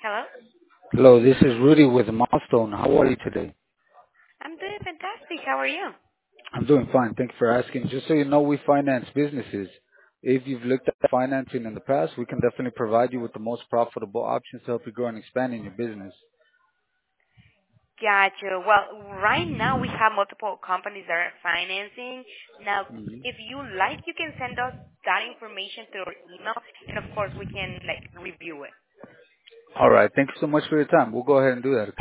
Hello? Hello, this is Rudy with Milestone. How are you today? I'm doing fantastic. How are you? I'm doing fine. Thank you for asking. Just so you know, we finance businesses. If you've looked at financing in the past, we can definitely provide you with the most profitable options to help you grow and expand in your business. Gotcha. Well, right now we have multiple companies that are financing. Now, hmm if you like, you can send us that information through our email, and of course we can review it. All right. Thank you so much for your time. We'll go ahead and do that.